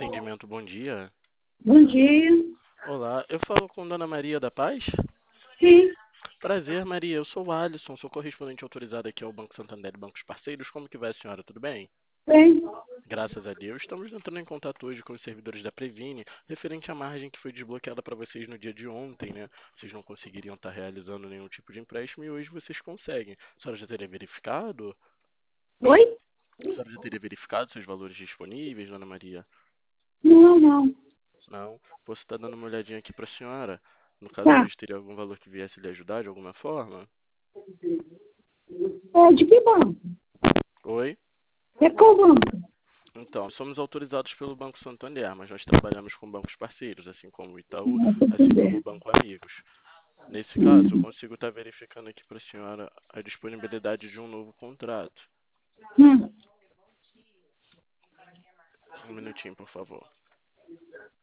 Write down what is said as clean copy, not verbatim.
Atendimento, bom dia. Bom dia. Olá, eu falo com Dona Maria da Paz? Sim, Prazer, Maria. Eu sou o Alisson, sou correspondente autorizado aqui ao Banco Santander e Bancos Parceiros. Como que vai a senhora? Tudo bem? bem. Graças a Deus. Estamos entrando em contato hoje com os servidores da Previne, referente à margem que foi desbloqueada para vocês no dia de ontem, né? Vocês não conseguiriam estar realizando nenhum tipo de empréstimo e hoje vocês conseguem. A senhora já teria verificado? Oi? A senhora já teria verificado seus valores disponíveis, Dona Maria? Não, não. Não. Posso estar dando uma olhadinha aqui para a senhora? No caso, Tá. hoje teria algum valor que viesse lhe ajudar de alguma forma? É de que banco? Oi? É qual banco? Então, somos autorizados pelo Banco Santander, mas nós trabalhamos com bancos parceiros, assim como o Itaú, Nossa, assim como Santander. o Banco Amigos. Nesse caso, eu Hum. consigo estar verificando aqui para a senhora a disponibilidade de um novo contrato. Hum. Um minutinho, por favor.